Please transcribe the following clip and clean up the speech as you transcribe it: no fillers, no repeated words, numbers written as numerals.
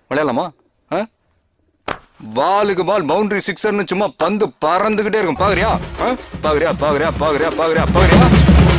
விளையாடலாமா? பாலுக்கு பால் பவுண்டரி சிக்ஸர்னு சும்மா பந்து பறந்துகிட்டே இருக்கும். பாக்குறியா? பாக்குறியா? பாக்குறியா? பாக்குறியா? பாக்குறியா? பாக்குறியா?